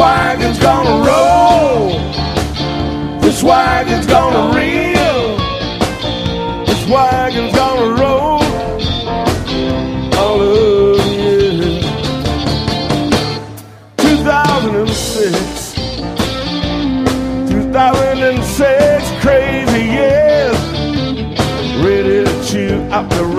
wagon's gonna roll. This wagon's gonna reel. This wagon's gonna roll. All of you. 2006. 2006, crazy years. Ready to chew up the